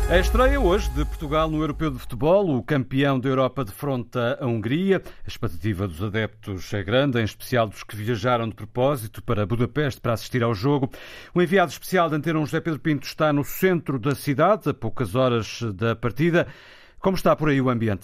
A estreia hoje de Portugal no Europeu de Futebol, o campeão da Europa defronta a Hungria. A expectativa dos adeptos é grande, em especial dos que viajaram de propósito para Budapeste para assistir ao jogo. O enviado especial da Antena 1, José Pedro Pinto, está no centro da cidade, a poucas horas da partida. Como está por aí o ambiente?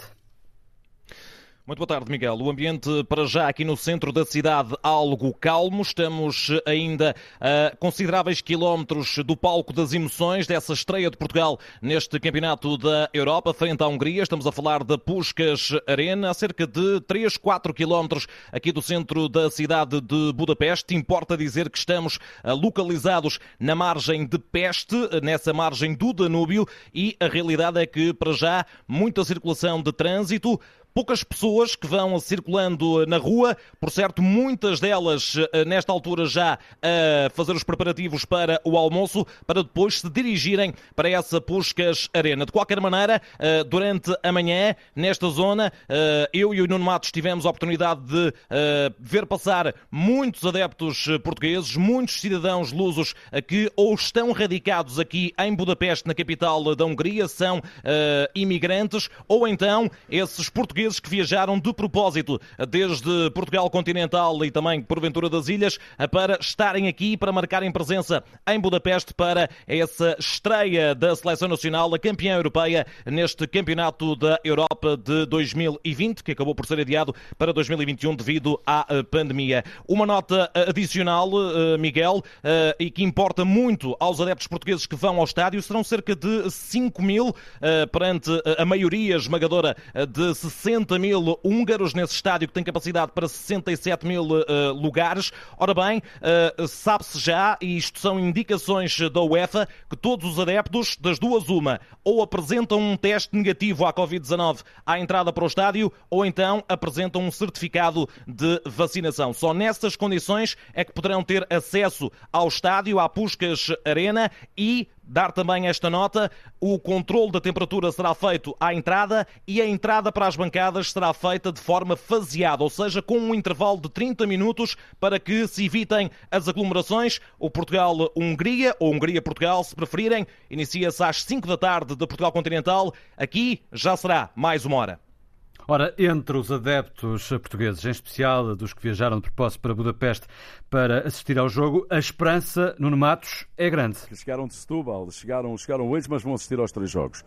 Muito boa tarde, Miguel. O ambiente para já aqui no centro da cidade algo calmo. Estamos ainda a consideráveis quilómetros do palco das emoções dessa estreia de Portugal neste campeonato da Europa frente à Hungria. Estamos a falar da Puskás Arena, a cerca de 3-4 quilómetros aqui do centro da cidade de Budapeste. Importa dizer que estamos localizados na margem de Peste, nessa margem do Danúbio, e a realidade é que para já muita circulação de trânsito. Poucas pessoas que vão circulando na rua, por certo, muitas delas nesta altura já a fazer os preparativos para o almoço, para depois se dirigirem para essa Puskás Arena. De qualquer maneira, durante a manhã, nesta zona, eu e o Nuno Matos tivemos a oportunidade de ver passar muitos adeptos portugueses, muitos cidadãos lusos que ou estão radicados aqui em Budapeste, na capital da Hungria, são imigrantes, ou então esses portugueses que viajaram de propósito desde Portugal continental e também porventura das ilhas para estarem aqui, para marcarem presença em Budapeste para essa estreia da Seleção Nacional, a campeã europeia neste campeonato da Europa de 2020, que acabou por ser adiado para 2021 devido à pandemia. Uma nota adicional, Miguel, e que importa muito aos adeptos portugueses que vão ao estádio, serão cerca de 5 mil, perante a maioria esmagadora de 60 mil húngaros nesse estádio que tem capacidade para 67 mil lugares. Ora bem, sabe-se já, e isto são indicações da UEFA, que todos os adeptos, das duas uma, ou apresentam um teste negativo à Covid-19 à entrada para o estádio, ou então apresentam um certificado de vacinação. Só nessas condições é que poderão ter acesso ao estádio, à Puskás Arena, e dar também esta nota: o controle da temperatura será feito à entrada e a entrada para as bancadas será feita de forma faseada, ou seja, com um intervalo de 30 minutos para que se evitem as aglomerações. O Portugal-Hungria, ou Hungria-Portugal, se preferirem, inicia-se às 5 da tarde de Portugal Continental. Aqui já será mais uma hora. Ora, entre os adeptos portugueses, em especial dos que viajaram de propósito para Budapeste para assistir ao jogo, a esperança, Nuno Matos, é grande. Chegaram de Setúbal, chegaram hoje, mas vão assistir aos 3 jogos.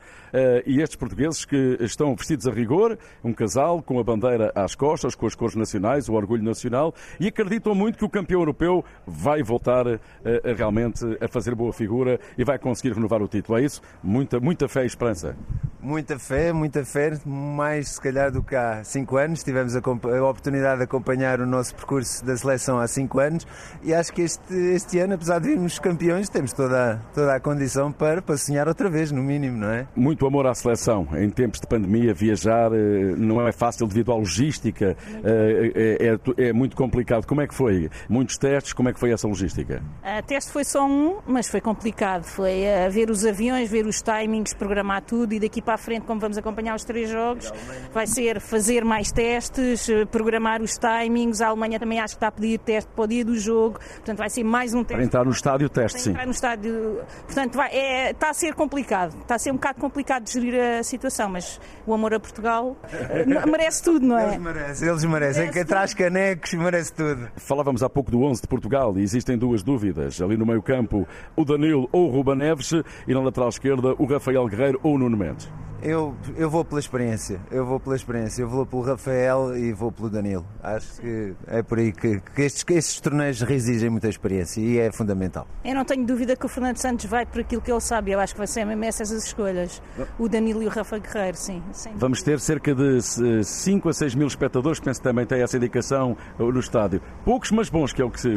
E estes portugueses que estão vestidos a rigor, um casal com a bandeira às costas, com as cores nacionais, o orgulho nacional, e acreditam muito que o campeão europeu vai voltar realmente a fazer boa figura e vai conseguir renovar o título. É isso? Muita fé e esperança. Muita fé, mais se calhar do que há 5 anos. Tivemos a oportunidade de acompanhar o nosso percurso da seleção há 5 anos e acho que este ano, apesar de virmos campeões, temos toda a condição para sonhar outra vez, no mínimo, não é? Muito amor à seleção. Em tempos de pandemia, viajar não é fácil devido à logística, é muito complicado. Como é que foi? Muitos testes, como é que foi essa logística? O teste foi só um, mas foi complicado. Foi ver os aviões, ver os timings, programar tudo, e daqui para a frente, como vamos acompanhar os 3 jogos, vai ser fazer mais testes, programar os timings. A Alemanha também acho que está a pedir teste para o dia do jogo, portanto vai ser mais um teste. Para entrar no estádio, teste, sim. Entrar no estádio, portanto está a ser complicado, está a ser um bocado complicado de gerir a situação, mas o amor a Portugal merece tudo, não é? Eles merecem, que traz canecos, merece tudo. Falávamos há pouco do 11 de Portugal e existem 2 dúvidas. Ali no meio campo, o Danilo ou o Ruben Neves, e na lateral esquerda, o Rafael Guerreiro ou o Nuno Mendes. Eu vou pela experiência, eu vou pelo Rafael e vou pelo Danilo. Acho que é por aí que estes torneios exigem muita experiência e é fundamental. Eu não tenho dúvida que o Fernando Santos vai por aquilo que ele sabe. Eu acho que vai ser mesmo essas as escolhas. O Danilo e o Rafael Guerreiro, sim. Vamos ter cerca de 5 a 6 mil espectadores, que penso que também tem essa indicação no estádio. Poucos, mas bons, que é o que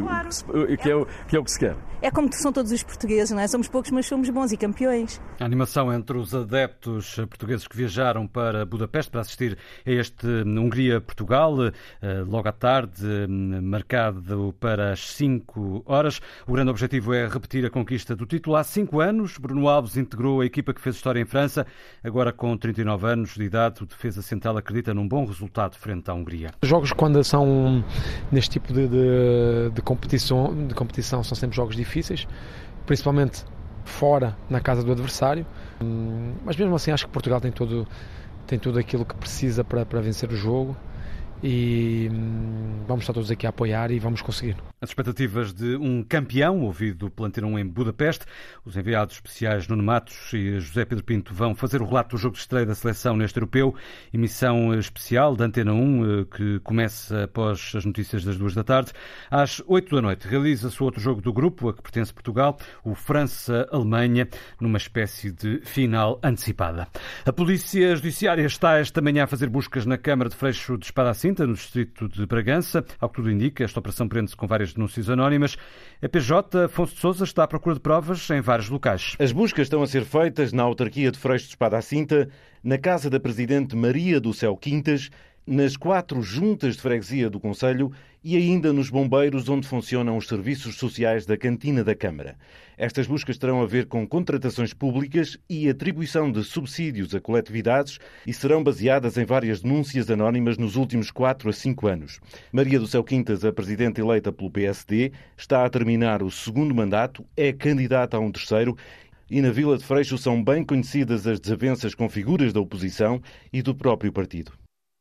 se quer. É como são todos os portugueses, não é? Somos poucos, mas somos bons e campeões. A animação entre os adeptos portugueses que viajaram para Budapeste para assistir a este Hungria-Portugal, logo à tarde, marcado para as 5 horas. O grande objetivo é repetir a conquista do título. Há 5 anos, Bruno Alves integrou a equipa que fez história em França. Agora, com 39 anos de idade, o defesa central acredita num bom resultado frente à Hungria. Os jogos, quando são neste tipo de competição, são sempre jogos difíceis, principalmente fora, na casa do adversário, mas mesmo assim acho que Portugal tem tudo aquilo que precisa para vencer o jogo e vamos estar todos aqui a apoiar e vamos conseguir. As expectativas de um campeão ouvido pela Antena 1 em Budapeste. Os enviados especiais Nuno Matos e José Pedro Pinto vão fazer o relato do jogo de estreia da seleção neste europeu. Emissão especial da Antena 1 que começa após as notícias das 2 da tarde. Às 8 da noite realiza-se outro jogo do grupo, a que pertence Portugal, o França-Alemanha, numa espécie de final antecipada. A Polícia Judiciária está esta manhã a fazer buscas na Câmara de Freixo de Espada-à-Cinta, no distrito de Bragança. Ao que tudo indica, esta operação prende-se com várias denúncias anónimas. A PJ, Afonso de Sousa, está à procura de provas em vários locais. As buscas estão a ser feitas na autarquia de Freixo de Espada-à-Cinta, na casa da Presidente Maria do Céu Quintas, nas 4 juntas de freguesia do concelho e ainda nos bombeiros onde funcionam os serviços sociais da cantina da Câmara. Estas buscas terão a ver com contratações públicas e atribuição de subsídios a coletividades e serão baseadas em várias denúncias anónimas nos últimos 4 a 5 anos. Maria do Céu Quintas, a Presidente eleita pelo PSD, está a terminar o 2º mandato, é candidata a um 3º e na Vila de Freixo são bem conhecidas as desavenças com figuras da oposição e do próprio partido.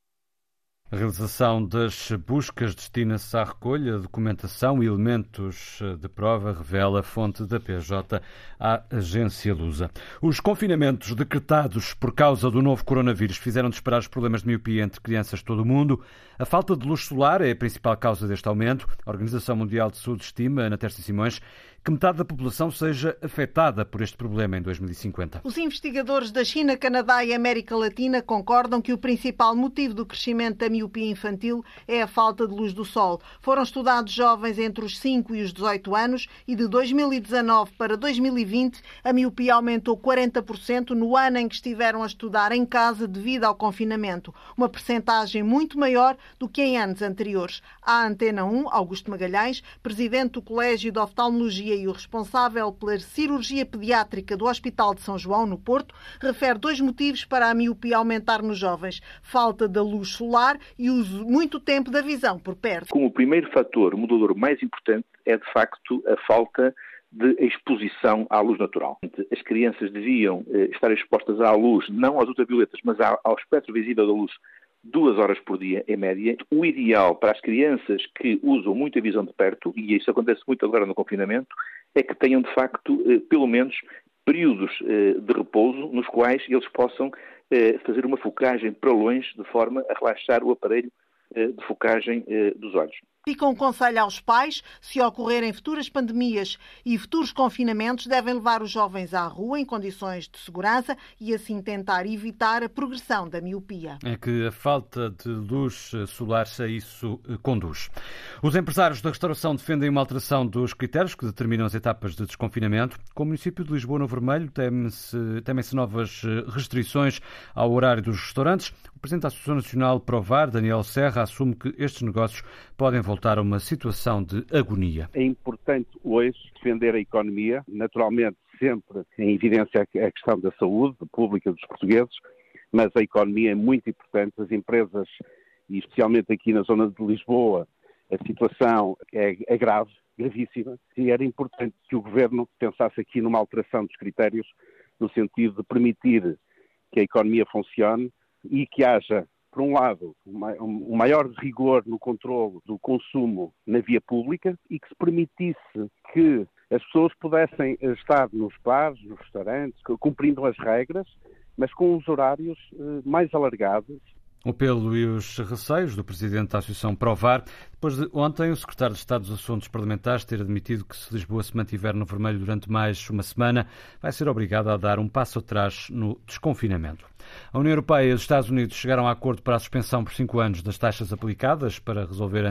A realização das buscas destina-se à recolha, documentação e elementos de prova, revela a fonte da PJ à agência Lusa. Os confinamentos decretados por causa do novo coronavírus fizeram disparar os problemas de miopia entre crianças de todo o mundo. A falta de luz solar é a principal causa deste aumento. A Organização Mundial de Saúde estima, Ana Tércia Simões, que metade da população seja afetada por este problema em 2050. Os investigadores da China, Canadá e América Latina concordam que o principal motivo do crescimento da miopia infantil é a falta de luz do sol. Foram estudados jovens entre os 5 e os 18 anos e de 2019 para 2020 a miopia aumentou 40% no ano em que estiveram a estudar em casa devido ao confinamento, uma percentagem muito maior do que em anos anteriores. À Antena 1, Augusto Magalhães, presidente do Colégio de Oftalmologia e o responsável pela cirurgia pediátrica do Hospital de São João, no Porto, refere 2 motivos para a miopia aumentar nos jovens: falta da luz solar e uso muito tempo da visão por perto. Como o primeiro fator mudador mais importante é, de facto, a falta de exposição à luz natural. As crianças deviam estar expostas à luz, não às ultravioletas, mas ao espectro visível da luz, 2 horas por dia, em média. O ideal para as crianças que usam muito a visão de perto, e isso acontece muito agora no confinamento, é que tenham, de facto, pelo menos períodos de repouso nos quais eles possam fazer uma focagem para longe, de forma a relaxar o aparelho de focagem dos olhos. Fica um conselho aos pais: se ocorrerem futuras pandemias e futuros confinamentos, devem levar os jovens à rua em condições de segurança e assim tentar evitar a progressão da miopia. É que a falta de luz solar a isso conduz. Os empresários da restauração defendem uma alteração dos critérios que determinam as etapas de desconfinamento. Com o município de Lisboa no vermelho, temem-se novas restrições ao horário dos restaurantes. O presidente da Associação Nacional Provar, Daniel Serra, assume que estes negócios podem voltar a uma situação de agonia. É importante hoje defender a economia, naturalmente sempre em evidência a questão da saúde pública dos portugueses, mas a economia é muito importante. As empresas, e especialmente aqui na zona de Lisboa, a situação é grave, gravíssima, e era importante que o Governo pensasse aqui numa alteração dos critérios no sentido de permitir que a economia funcione e que haja, por um lado, um maior rigor no controle do consumo na via pública e que se permitisse que as pessoas pudessem estar nos bares, nos restaurantes, cumprindo as regras, mas com os horários mais alargados. O apelo e os receios do presidente da Associação Provar, depois de ontem o secretário de Estado dos Assuntos Parlamentares ter admitido que se Lisboa se mantiver no vermelho durante mais uma semana, vai ser obrigada a dar um passo atrás no desconfinamento. A União Europeia e os Estados Unidos chegaram a acordo para a suspensão por 5 anos das taxas aplicadas para resolver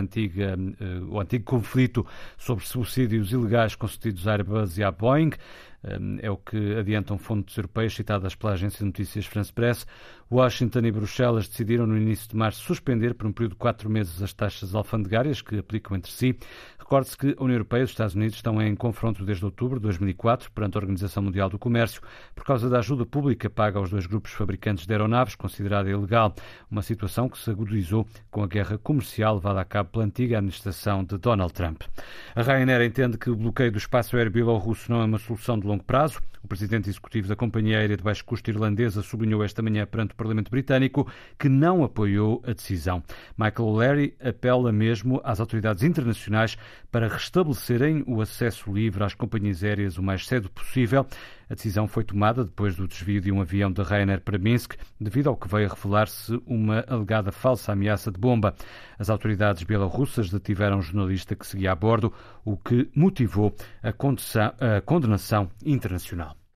o antigo conflito sobre subsídios ilegais concedidos à Airbus e à Boeing. É o que adiantam fontes europeias citadas pela agência de notícias France Press. Washington e Bruxelas decidiram no início de março suspender por um período de 4 meses as taxas alfandegárias que aplicam entre si. Recorde-se que a União Europeia e os Estados Unidos estão em confronto desde outubro de 2004 perante a Organização Mundial do Comércio por causa da ajuda pública paga aos 2 grupos fabricantes de aeronaves, considerada ilegal, uma situação que se agudizou com a guerra comercial levada a cabo pela antiga administração de Donald Trump. A Ryanair entende que o bloqueio do espaço aéreo bielorrusso não é uma solução de longo prazo. O presidente executivo da companhia aérea de baixo custo irlandesa sublinhou esta manhã perante o Parlamento Britânico que não apoiou a decisão. Michael O'Leary apela mesmo às autoridades internacionais para restabelecerem o acesso livre às companhias aéreas o mais cedo possível. A decisão foi tomada depois do desvio de um avião da Ryanair para Minsk, devido ao que veio a revelar-se uma alegada falsa ameaça de bomba. As autoridades bielorrussas detiveram um jornalista que seguia a bordo, o que motivou a condenação internacional.